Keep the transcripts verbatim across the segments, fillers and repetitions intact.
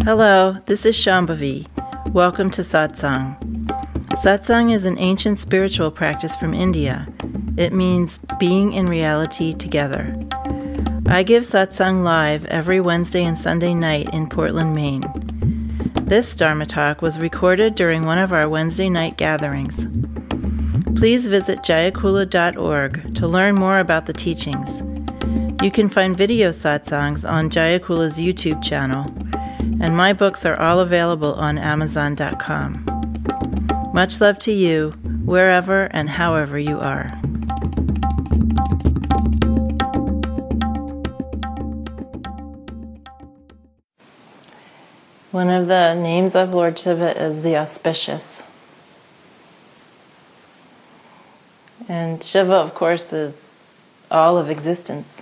Hello, this is Shambhavi. Welcome to Satsang. Satsang is an ancient spiritual practice from India. It means being in reality together. I give Satsang live every Wednesday and Sunday night in Portland, Maine. This Dharma talk was recorded during one of our Wednesday night gatherings. Please visit jayakula dot org to learn more about the teachings. You can find video satsangs on Jayakula's YouTube channel, and my books are all available on amazon dot com. Much love to you, wherever and however you are. One of the names of Lord Shiva is the auspicious. And Shiva, of course, is all of existence.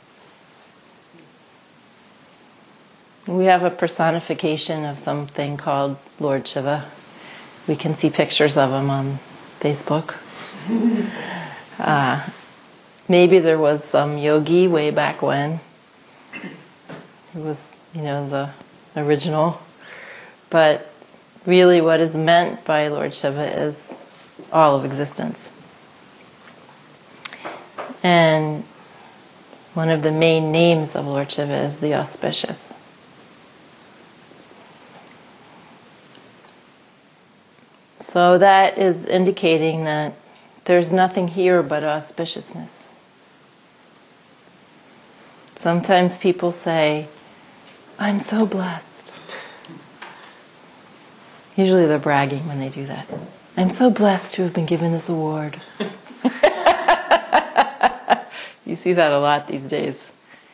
We have a personification of something called Lord Shiva. We can see pictures of him on Facebook. uh, maybe there was some yogi way back when. He was, you know, the original. But really what is meant by Lord Shiva is all of existence. And one of the main names of Lord Shiva is the auspicious. So that is indicating that there's nothing here but auspiciousness. Sometimes people say, I'm so blessed. Usually they're bragging when they do that. I'm so blessed to have been given this award. You see that a lot these days.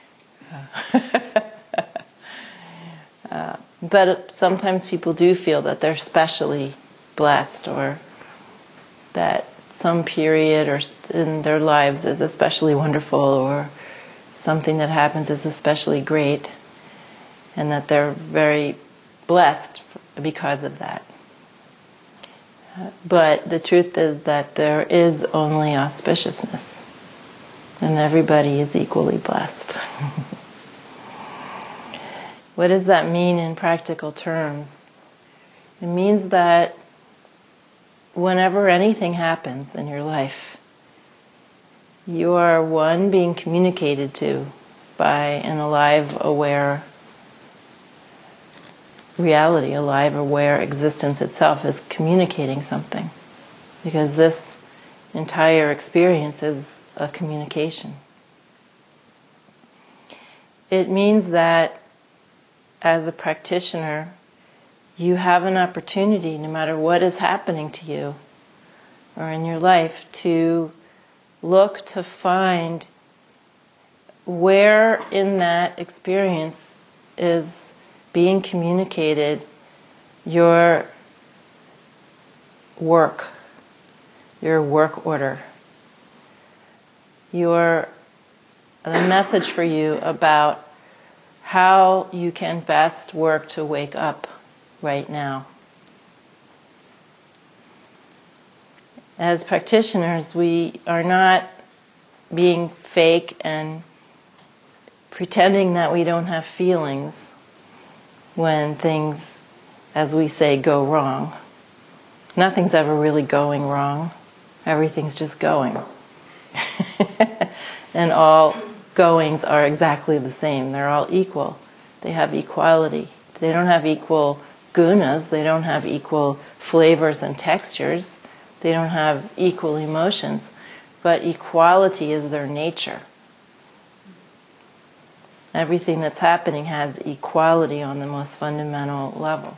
uh, but sometimes people do feel that they're specially blessed, or that some period or in their lives is especially wonderful, or something that happens is especially great, and that they're very blessed because of that. But the truth is that there is only auspiciousness, and everybody is equally blessed. What does that mean in practical terms? It means that whenever anything happens in your life, you are, one, being communicated to by an alive, aware reality, alive, aware existence itself is communicating something. Because this entire experience is a communication. It means that as a practitioner, you have an opportunity, no matter what is happening to you or in your life, to look to find where in that experience is being communicated your work, your work order, your the message for you about how you can best work to wake up right now. As practitioners, we are not being fake and pretending that we don't have feelings when things, as we say, go wrong. Nothing's ever really going wrong. Everything's just going. And all goings are exactly the same. They're all equal. They have equality. They don't have equal gunas, they don't have equal flavors and textures, they don't have equal emotions, but equality is their nature. Everything that's happening has equality on the most fundamental level.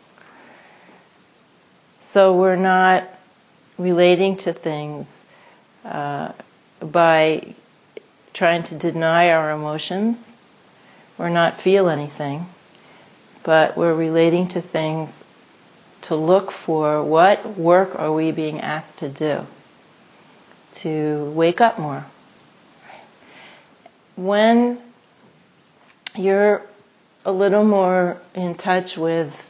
So we're not relating to things uh, by trying to deny our emotions or not feel anything. But we're relating to things to look for what work are we being asked to do to wake up more. When you're a little more in touch with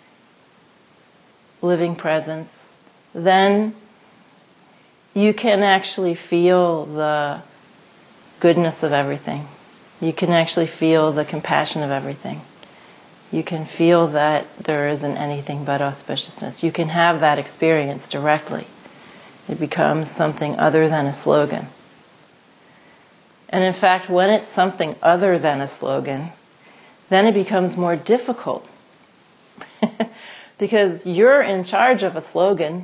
living presence, then you can actually feel the goodness of everything. You can actually feel the compassion of everything. You can feel that there isn't anything but auspiciousness. You can have that experience directly. It becomes something other than a slogan. And in fact, when it's something other than a slogan, then it becomes more difficult. Because you're in charge of a slogan.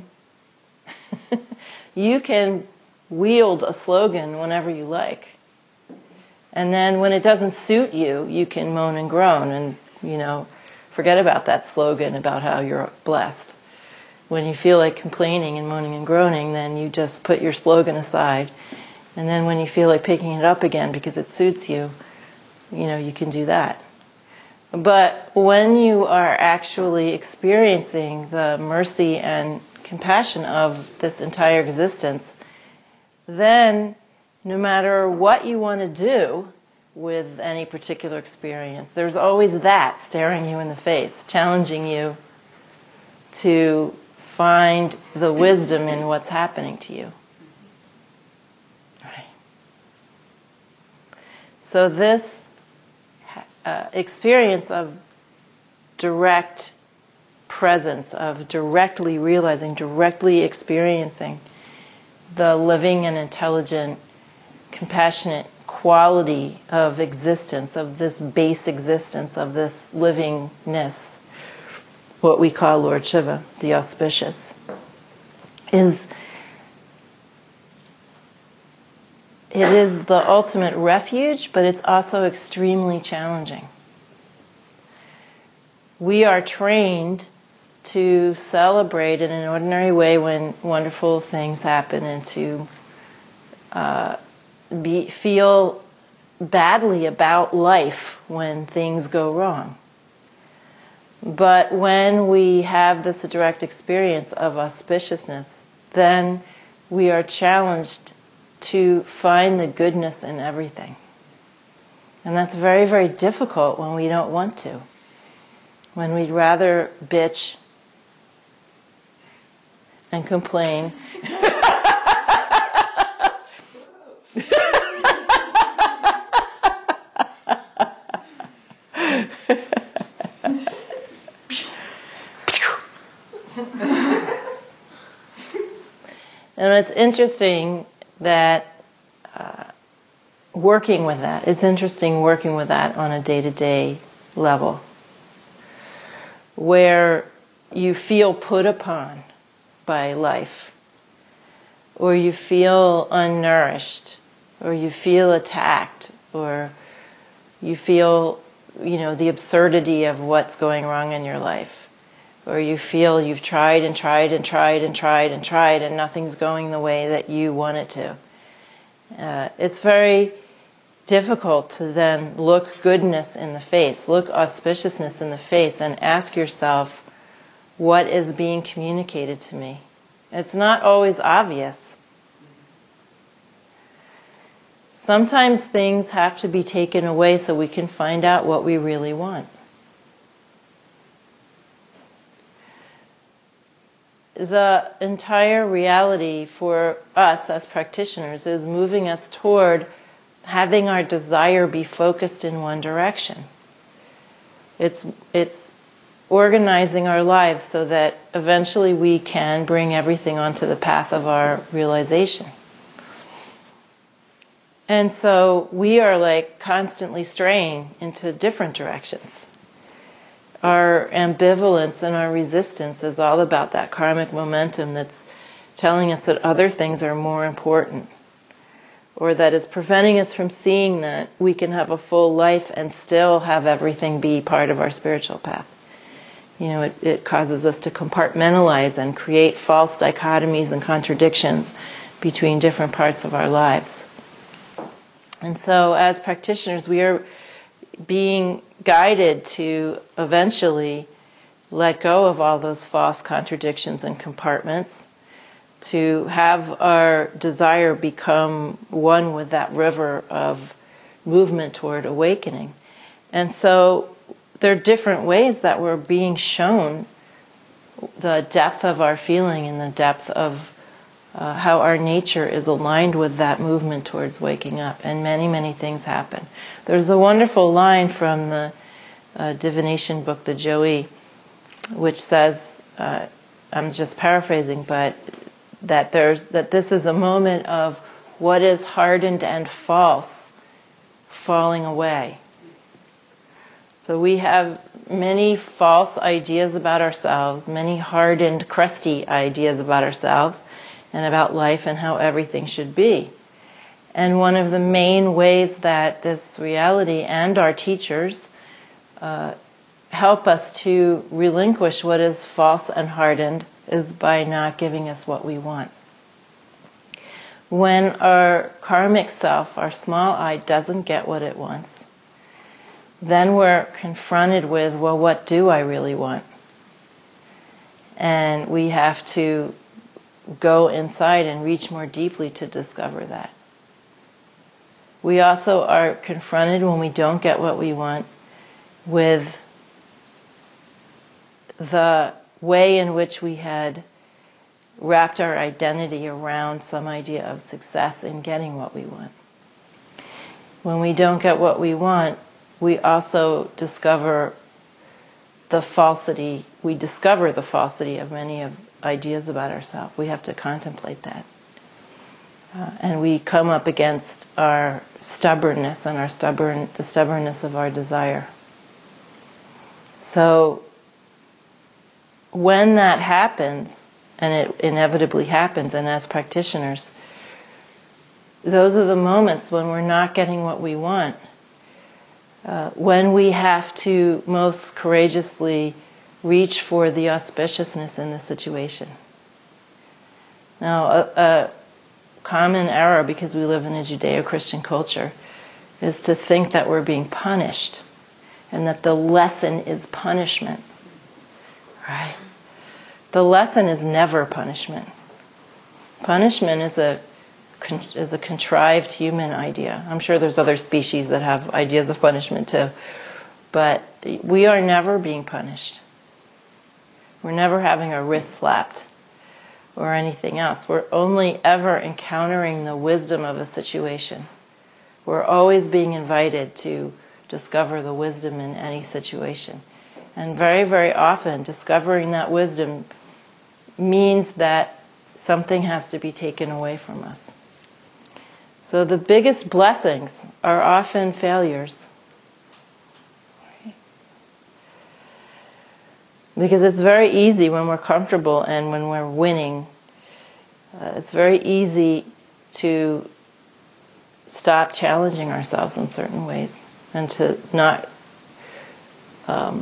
You can wield a slogan whenever you like. And then when it doesn't suit you, you can moan and groan and, you know, forget about that slogan about how you're blessed. When you feel like complaining and moaning and groaning, then you just put your slogan aside. And then when you feel like picking it up again because it suits you, you know, you can do that. But when you are actually experiencing the mercy and compassion of this entire existence, then no matter what you want to do with any particular experience, there's always that staring you in the face, challenging you to find the wisdom in what's happening to you. Right. So this uh, experience of direct presence, of directly realizing, directly experiencing the living and intelligent, compassionate quality of existence, of this base existence, of this livingness, what we call Lord Shiva, the auspicious, is it is the ultimate refuge, but it's also extremely challenging. We are trained to celebrate in an ordinary way when wonderful things happen, and to uh, be, feel badly about life when things go wrong. But when we have this direct experience of auspiciousness, then we are challenged to find the goodness in everything. And that's very, very difficult when we don't want to. When we'd rather bitch and complain. And it's interesting that uh, working with that, it's interesting working with that on a day-to-day level, where you feel put upon by life, or you feel unnourished, or you feel attacked, or you feel, you know, the absurdity of what's going wrong in your life. Or you feel you've tried and tried and tried and tried and tried and nothing's going the way that you want it to. Uh, it's very difficult to then look goodness in the face, look auspiciousness in the face, and ask yourself, what is being communicated to me? It's not always obvious. Sometimes things have to be taken away so we can find out what we really want. The entire reality for us as practitioners is moving us toward having our desire be focused in one direction. It's, it's organizing our lives so that eventually we can bring everything onto the path of our realization. And so we are like constantly straying into different directions. Our ambivalence and our resistance is all about that karmic momentum that's telling us that other things are more important, or that is preventing us from seeing that we can have a full life and still have everything be part of our spiritual path. You know, it, it causes us to compartmentalize and create false dichotomies and contradictions between different parts of our lives. And so as practitioners, we are being guided to eventually let go of all those false contradictions and compartments, to have our desire become one with that river of movement toward awakening. And so there are different ways that we're being shown the depth of our feeling and the depth of uh, how our nature is aligned with that movement towards waking up. And many, many things happen. There's a wonderful line from the a divination book, the Joey, which says, uh, I'm just paraphrasing, but that there's that this is a moment of what is hardened and false falling away. So we have many false ideas about ourselves, many hardened, crusty ideas about ourselves and about life and how everything should be. And one of the main ways that this reality and our teachers uh, help us to relinquish what is false and hardened is by not giving us what we want. When our karmic self, our small I, doesn't get what it wants, then we're confronted with, well, what do I really want? And we have to go inside and reach more deeply to discover that. We also are confronted when we don't get what we want with the way in which we had wrapped our identity around some idea of success in getting what we want. When we don't get what we want, we also discover the falsity, we discover the falsity of many of ideas about ourselves. We have to contemplate that. Uh, and we come up against our stubbornness and our stubborn, the stubbornness of our desire. So when that happens, and it inevitably happens, and as practitioners, those are the moments when we're not getting what we want, uh, when we have to most courageously reach for the auspiciousness in the situation. Now, a, a common error, because we live in a Judeo-Christian culture, is to think that we're being punished and that the lesson is punishment. Right? The lesson is never punishment. Punishment is a is a contrived human idea. I'm sure there's other species that have ideas of punishment too. But we are never being punished. We're never having our wrist slapped or anything else. We're only ever encountering the wisdom of a situation. We're always being invited to discover the wisdom in any situation. And very, very often, discovering that wisdom means that something has to be taken away from us. So the biggest blessings are often failures. Because it's very easy when we're comfortable and when we're winning, uh, it's very easy to stop challenging ourselves in certain ways and to not um,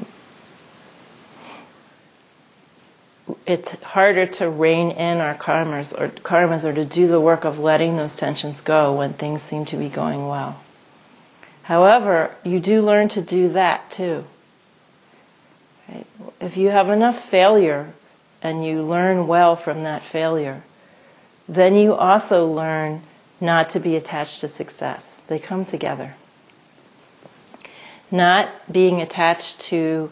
it's harder to rein in our karmas or karmas or to do the work of letting those tensions go when things seem to be going well. However, you do learn to do that too. Right? If you have enough failure and you learn well from that failure, then you also learn not to be attached to success. They come together. Not being attached to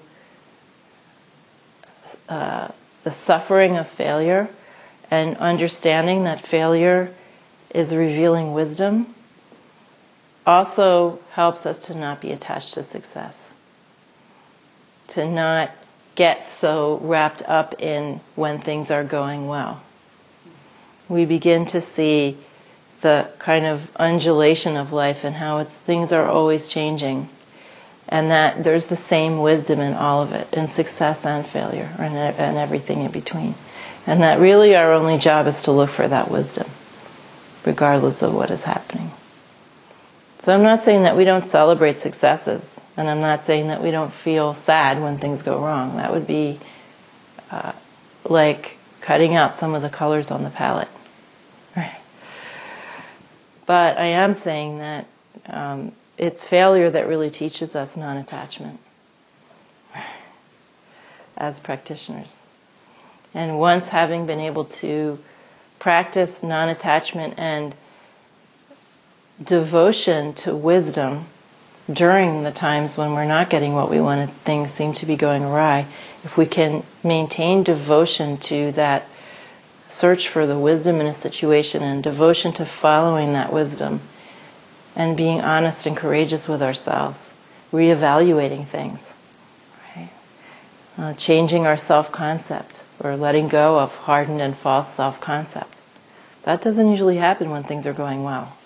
uh, the suffering of failure and understanding that failure is revealing wisdom also helps us to not be attached to success. To not get so wrapped up in when things are going well. We begin to see the kind of undulation of life and how it's things are always changing. And that there's the same wisdom in all of it, in success and failure, and, and everything in between. And that really our only job is to look for that wisdom, regardless of what is happening. So I'm not saying that we don't celebrate successes, and I'm not saying that we don't feel sad when things go wrong. That would be uh, like cutting out some of the colors on the palette. Right. But I am saying that um, it's failure that really teaches us non-attachment as practitioners. And once having been able to practice non-attachment and devotion to wisdom during the times when we're not getting what we want and things seem to be going awry, if we can maintain devotion to that search for the wisdom in a situation and devotion to following that wisdom, and being honest and courageous with ourselves, reevaluating things, uh, changing our self-concept, or letting go of hardened and false self-concept. That doesn't usually happen when things are going well.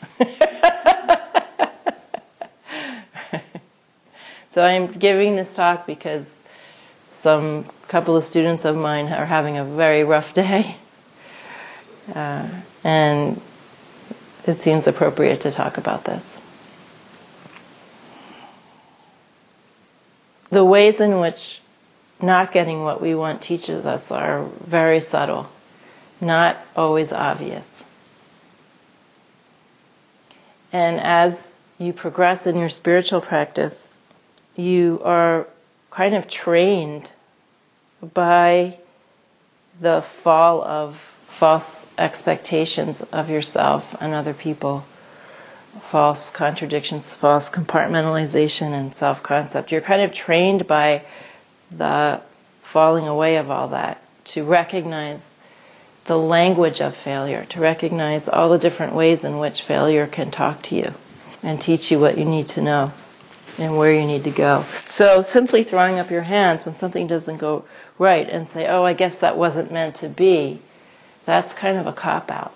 So I'm giving this talk because some couple of students of mine are having a very rough day, uh, and it seems appropriate to talk about this. The ways in which not getting what we want teaches us are very subtle, not always obvious. And as you progress in your spiritual practice, you are kind of trained by the fall of false expectations of yourself and other people, false contradictions, false compartmentalization and self-concept. You're kind of trained by the falling away of all that to recognize the language of failure, to recognize all the different ways in which failure can talk to you and teach you what you need to know and where you need to go. So simply throwing up your hands when something doesn't go right and say, oh, I guess that wasn't meant to be, that's kind of a cop-out.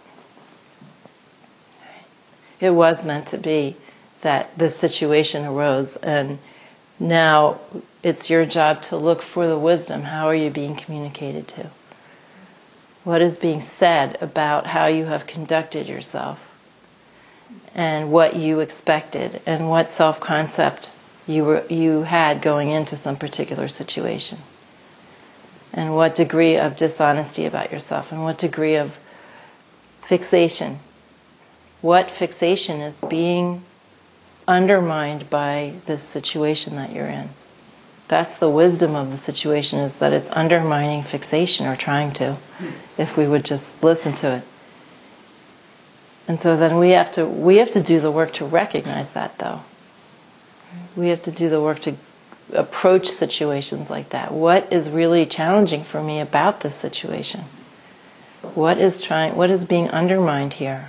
It was meant to be that this situation arose, and now it's your job to look for the wisdom. How are you being communicated to? What is being said about how you have conducted yourself, and what you expected, and what self-concept you were, you had going into some particular situation, and what degree of dishonesty about yourself, and what degree of fixation. What fixation is being undermined by this situation that you're in? That's the wisdom of the situation, is that it's undermining fixation, or trying to, if we would just listen to it. And so then we have to we have to do the work to recognize that, though. We have to do the work to approach situations like that. What is really challenging for me about this situation? What is trying what is being undermined here?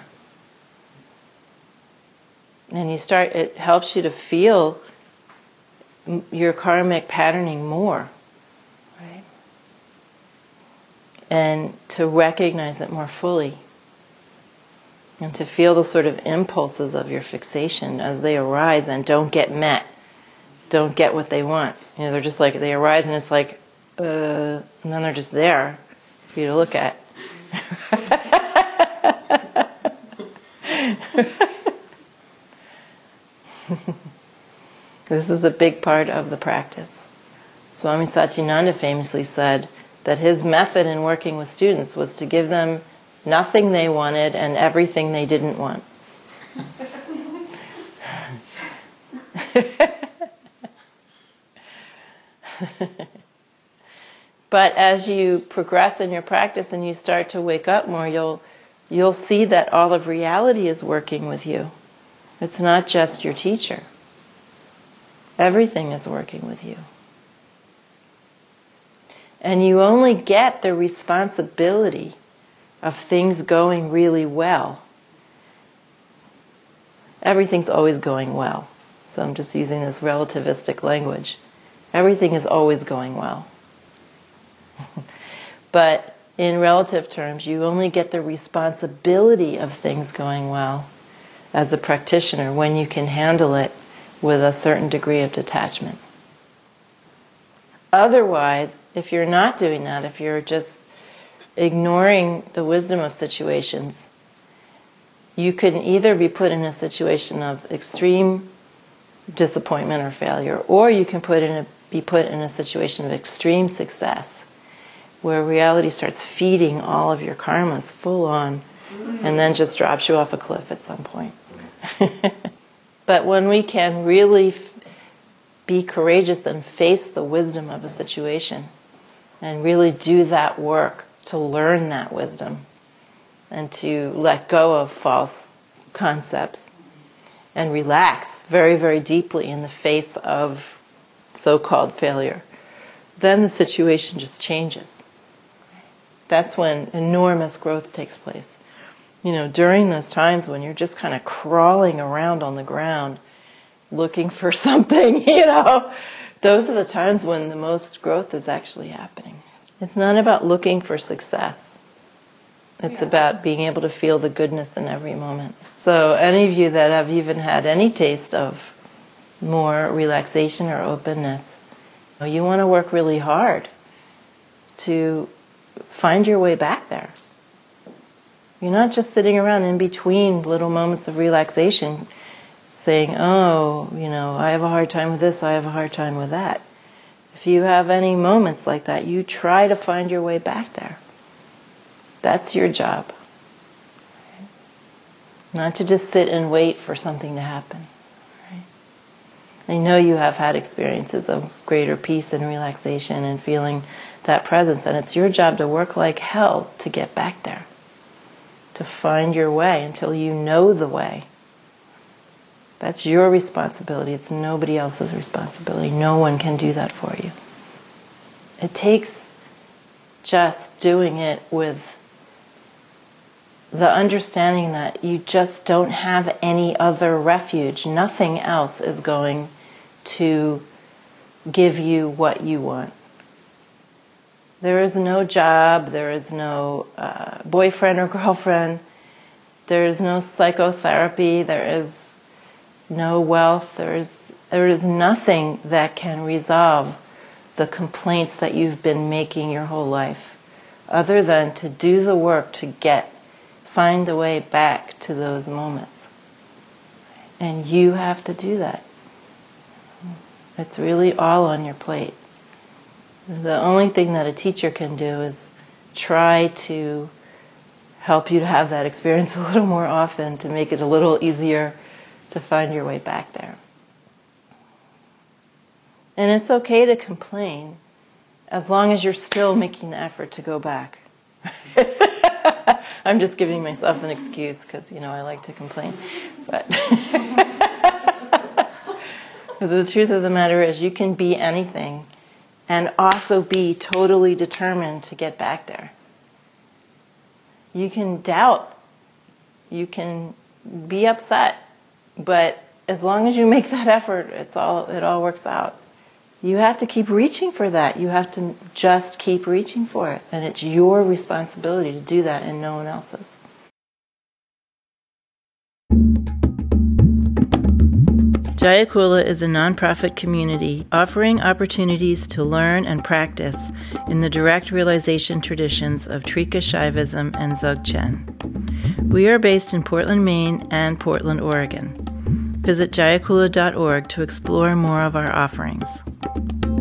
And you start, it helps you to feel your karmic patterning more, right? And to recognize it more fully. And to feel the sort of impulses of your fixation as they arise and don't get met, don't get what they want. You know, they're just like, they arise and it's like, uh, and then they're just there for you to look at. This is a big part of the practice. Swami Satyananda famously said that his method in working with students was to give them nothing they wanted and everything they didn't want. But as you progress in your practice and you start to wake up more, you'll you'll see that all of reality is working with you. It's not just your teacher. Everything is working with you. And you only get the responsibility of things going really well. Everything's always going well. So I'm just using this relativistic language. Everything is always going well. But in relative terms, you only get the responsibility of things going well as a practitioner when you can handle it with a certain degree of detachment. Otherwise, if you're not doing that, if you're just ignoring the wisdom of situations, you can either be put in a situation of extreme disappointment or failure, or you can put in a, be put in a situation of extreme success, where reality starts feeding all of your karmas full on, and then just drops you off a cliff at some point. But when we can really f- be courageous and face the wisdom of a situation, and really do that work to learn that wisdom, and to let go of false concepts, and relax very, very deeply in the face of so-called failure, then the situation just changes. That's when enormous growth takes place. You know, during those times when you're just kind of crawling around on the ground looking for something, you know, those are the times when the most growth is actually happening. It's not about looking for success. It's yeah. about being able to feel the goodness in every moment. So any of you that have even had any taste of more relaxation or openness, you want to work really hard to find your way back there. You're not just sitting around in between little moments of relaxation saying, oh, you know, I have a hard time with this, I have a hard time with that. If you have any moments like that, you try to find your way back there. That's your job. Not to just sit and wait for something to happen. I know you have had experiences of greater peace and relaxation and feeling that presence, and it's your job to work like hell to get back there, to find your way until you know the way. That's your responsibility. It's nobody else's responsibility. No one can do that for you. It takes just doing it with the understanding that you just don't have any other refuge. Nothing else is going to give you what you want. There is no job, there is no uh, boyfriend or girlfriend, there is no psychotherapy, there is no wealth, there is, there is nothing that can resolve the complaints that you've been making your whole life, other than to do the work to get find a way back to those moments. And you have to do that. It's really all on your plate. The only thing that a teacher can do is try to help you to have that experience a little more often, to make it a little easier to find your way back there. And it's okay to complain as long as you're still making the effort to go back. I'm just giving myself an excuse because, you know, I like to complain. But, but the truth of the matter is you can be anything and also be totally determined to get back there. You can doubt. You can be upset. But as long as you make that effort, it's all it all works out. You have to keep reaching for that. You have to just keep reaching for it. And it's your responsibility to do that and no one else's. Jayakula is a nonprofit community offering opportunities to learn and practice in the direct realization traditions of Trika Shaivism and Dzogchen. We are based in Portland, Maine and Portland, Oregon. Visit jayakula dot org to explore more of our offerings.